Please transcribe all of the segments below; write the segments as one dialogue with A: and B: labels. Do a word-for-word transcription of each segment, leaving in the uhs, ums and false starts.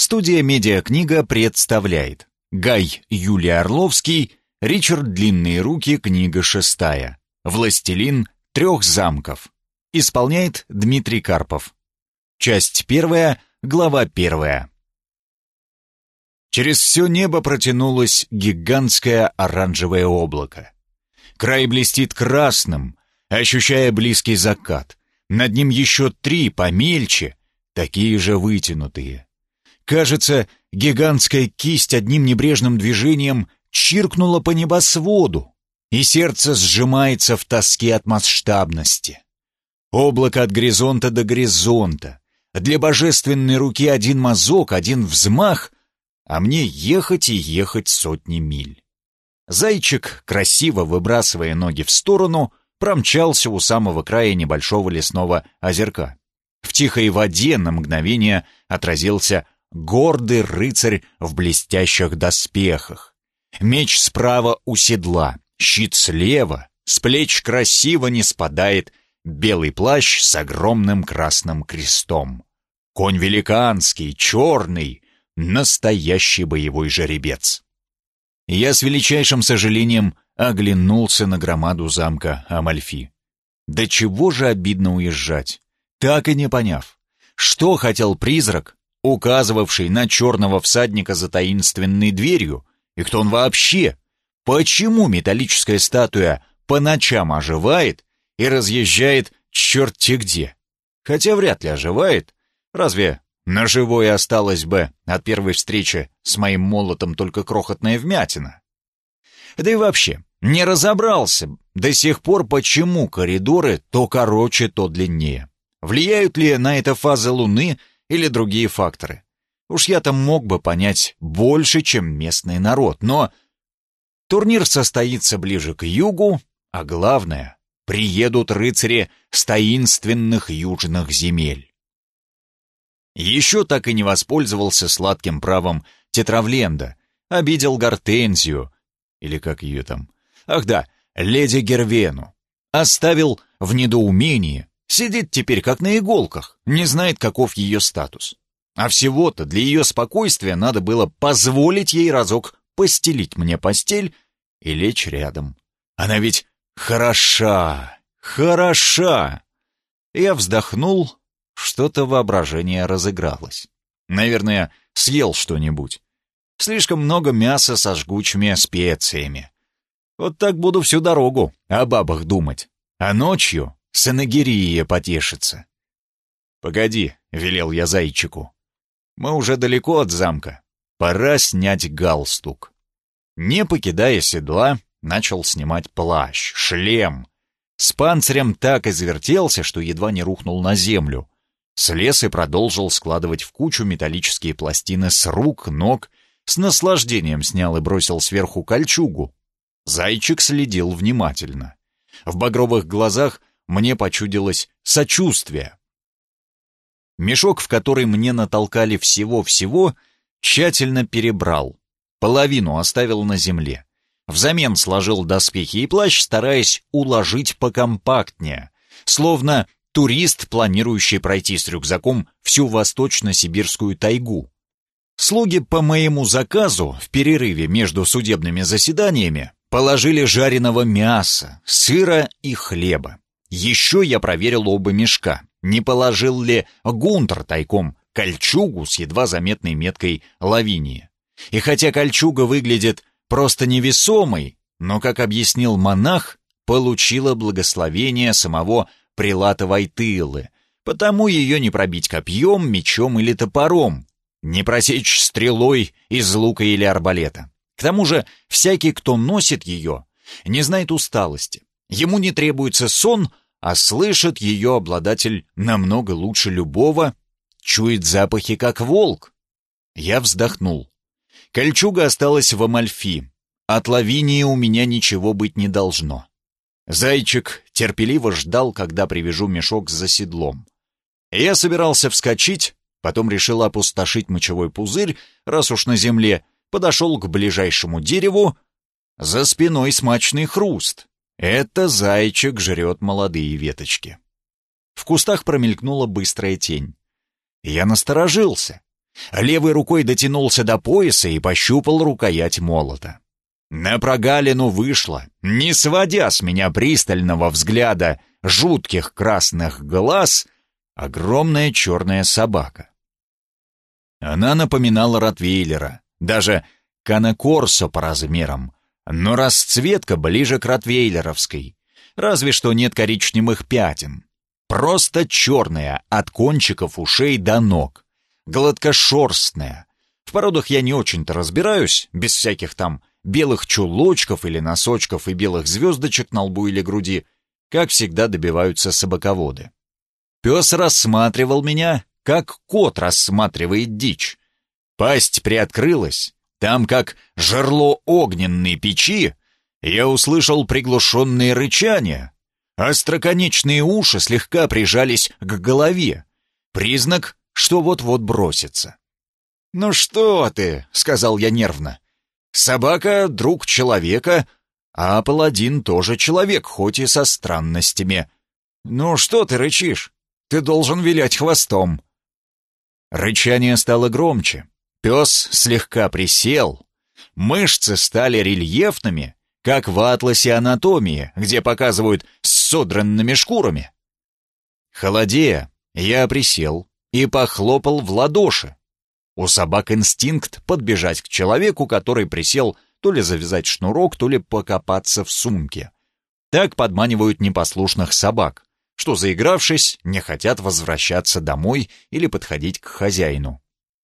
A: Студия «Медиакнига» представляет Гай Юлий Орловский, Ричард Длинные руки, книга шестая. «Властелин трех замков». Исполняет Дмитрий Карпов. Часть первая, глава первая. Через все небо протянулось гигантское оранжевое облако. Край блестит красным, ощущая близкий закат. Над ним еще три помельче, такие же вытянутые. Кажется, гигантская кисть одним небрежным движением чиркнула по небосводу, и сердце сжимается в тоске от масштабности. Облако от горизонта до горизонта. Для божественной руки один мазок, один взмах, а мне ехать и ехать сотни миль. Зайчик, красиво выбрасывая ноги в сторону, промчался у самого края небольшого лесного озерка. В тихой воде на мгновение отразился гордый рыцарь в блестящих доспехах. Меч справа у седла, щит слева, с плеч красиво не спадает белый плащ с огромным красным крестом. Конь великанский, черный, настоящий боевой жеребец. Я с величайшим сожалением оглянулся на громаду замка Амальфи. Да чего же обидно уезжать, так и не поняв, что хотел призрак, указывавший на черного всадника за таинственной дверью, и кто он вообще? Почему металлическая статуя по ночам оживает и разъезжает черт-те где? Хотя вряд ли оживает. Разве на живое осталось бы от первой встречи с моим молотом только крохотная вмятина? Да и вообще, не разобрался до сих пор, почему коридоры то короче, то длиннее. Влияют ли на это фазы Луны или другие факторы? Уж я-то мог бы понять больше, чем местный народ, но турнир состоится ближе к югу, а главное, приедут рыцари с таинственных южных земель. Еще так и не воспользовался сладким правом Тетравленда, обидел Гортензию, или как ее там, ах да, леди Гервену, оставил в недоумении. Сидит теперь как на иголках, не знает, каков ее статус. А всего-то для ее спокойствия надо было позволить ей разок постелить мне постель и лечь рядом. Она ведь хороша, хороша. Я вздохнул, что-то воображение разыгралось. Наверное, съел что-нибудь. Слишком много мяса со жгучими специями. Вот так буду всю дорогу о бабах думать. А ночью Санагирия потешится. «Погоди», — велел я зайчику. «Мы уже далеко от замка. Пора снять галстук». Не покидая седла, начал снимать плащ, шлем. С панцирем так извертелся, что едва не рухнул на землю. Слез и продолжил складывать в кучу металлические пластины с рук, ног, с наслаждением снял и бросил сверху кольчугу. Зайчик следил внимательно. В багровых глазах мне почудилось сочувствие. Мешок, в который мне натолкали всего-всего, тщательно перебрал. Половину оставил на земле. Взамен сложил доспехи и плащ, стараясь уложить покомпактнее, словно турист, планирующий пройти с рюкзаком всю восточно-сибирскую тайгу. Слуги по моему заказу в перерыве между судебными заседаниями положили жареного мяса, сыра и хлеба. Еще я проверил оба мешка, не положил ли Гунтер тайком кольчугу с едва заметной меткой Лавинии. И хотя кольчуга выглядит просто невесомой, но, как объяснил монах, получила благословение самого прилата Войтылы, потому ее не пробить копьем, мечом или топором, не просечь стрелой из лука или арбалета. К тому же всякий, кто носит ее, не знает усталости. Ему не требуется сон, а слышит ее обладатель намного лучше любого, чует запахи, как волк. Я вздохнул. Кольчуга осталась в Амальфи. От Лавинии у меня ничего быть не должно. Зайчик терпеливо ждал, когда привяжу мешок за седлом. Я собирался вскочить, потом решил опустошить мочевой пузырь, раз уж на земле, подошел к ближайшему дереву. За спиной смачный хруст. Это зайчик жрет молодые веточки. В кустах промелькнула быстрая тень. Я насторожился. Левой рукой дотянулся до пояса и пощупал рукоять молота. На прогалину вышла, не сводя с меня пристального взгляда жутких красных глаз, огромная черная собака. Она напоминала ротвейлера, даже канакорсо по размерам, но расцветка ближе к ротвейлеровской, разве что нет коричневых пятен. Просто черная, от кончиков ушей до ног, гладкошерстная. В породах я не очень-то разбираюсь, без всяких там белых чулочков или носочков и белых звездочек на лбу или груди, как всегда добиваются собаководы. Пес рассматривал меня, как кот рассматривает дичь. Пасть приоткрылась, там, как жерло огненной печи, я услышал приглушенные рычания. Остроконечные уши слегка прижались к голове. Признак, что вот-вот бросится. «Ну что ты?» — сказал я нервно. «Собака — друг человека, а паладин тоже человек, хоть и со странностями. Ну что ты рычишь? Ты должен вилять хвостом». Рычание стало громче. Пес слегка присел. Мышцы стали рельефными, как в атласе анатомии, где показывают с содранными шкурами. Холодея, я присел и похлопал в ладоши. У собак инстинкт подбежать к человеку, который присел, то ли завязать шнурок, то ли покопаться в сумке. Так подманивают непослушных собак, что, заигравшись, не хотят возвращаться домой или подходить к хозяину.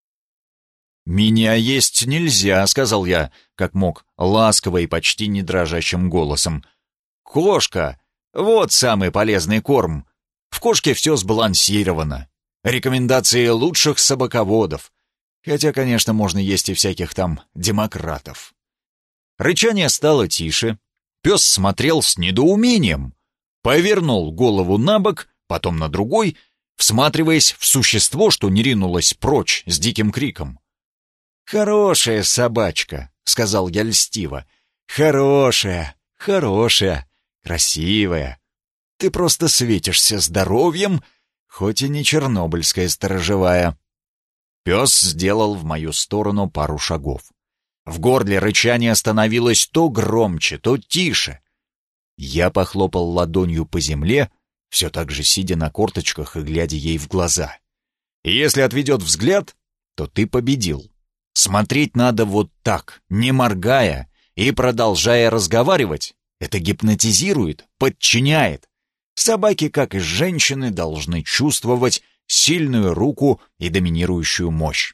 A: «Меня есть нельзя», — сказал я, как мог, ласково и почти не дрожащим голосом. «Кошка — вот самый полезный корм. В кошке все сбалансировано. Рекомендации лучших собаководов. Хотя, конечно, можно есть и всяких там демократов». Рычание стало тише. Пес смотрел с недоумением. Повернул голову на бок, потом на другой, всматриваясь в существо, что не ринулось прочь с диким криком. «Хорошая собачка», — сказал я льстиво. «Хорошая, хорошая, красивая. Ты просто светишься здоровьем, хоть и не чернобыльская сторожевая». Пес сделал в мою сторону пару шагов. В горле рычание становилось то громче, то тише. Я похлопал ладонью по земле, все так же сидя на корточках и глядя ей в глаза. И если отведет взгляд, то ты победил. Смотреть надо вот так, не моргая и продолжая разговаривать. Это гипнотизирует, подчиняет. Собаки, как и женщины, должны чувствовать сильную руку и доминирующую мощь.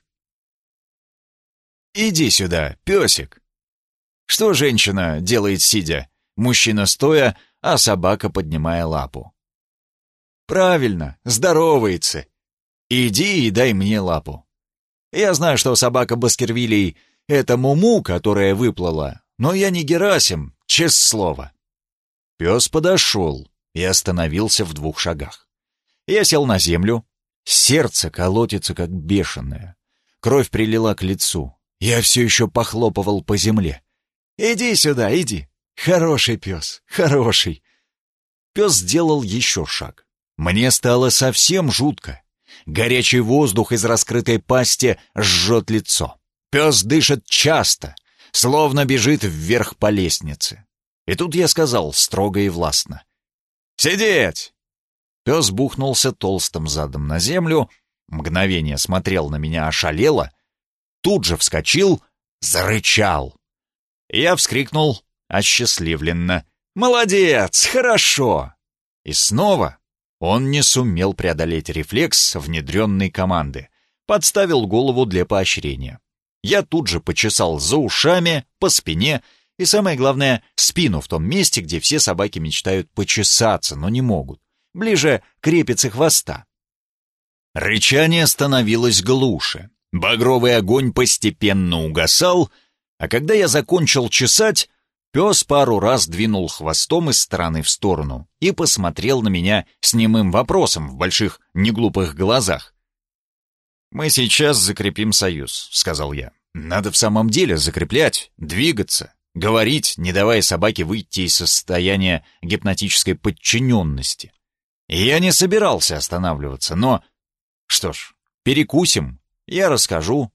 A: «Иди сюда, песик». Что женщина делает сидя? Мужчина стоя, а собака поднимая лапу. Правильно, здоровается. Иди и дай мне лапу. Я знаю, что собака Баскервилей — это Муму, которая выплыла, но я не Герасим, честное слово. Пес подошел и остановился в двух шагах. Я сел на землю, сердце колотится как бешеное. Кровь прилила к лицу. Я все еще похлопывал по земле. «Иди сюда, иди. Хороший пес, хороший». Пес сделал еще шаг. Мне стало совсем жутко. Горячий воздух из раскрытой пасти жжет лицо. Пес дышит часто, словно бежит вверх по лестнице. И тут я сказал строго и властно: «Сидеть!» Пес бухнулся толстым задом на землю, мгновение смотрел на меня ошалело, тут же вскочил, зарычал. Я вскрикнул осчастливленно: «Молодец! Хорошо!» И снова он не сумел преодолеть рефлекс внедренной команды, подставил голову для поощрения. Я тут же почесал за ушами, по спине и, самое главное, спину в том месте, где все собаки мечтают почесаться, но не могут, ближе к репице хвоста. Рычание становилось глуше, багровый огонь постепенно угасал, а когда я закончил чесать, пес пару раз двинул хвостом из стороны в сторону и посмотрел на меня с немым вопросом в больших неглупых глазах. «Мы сейчас закрепим союз», — сказал я. «Надо в самом деле закреплять, двигаться, говорить, не давая собаке выйти из состояния гипнотической подчиненности». И я не собирался останавливаться, но... Что ж, перекусим Я расскажу,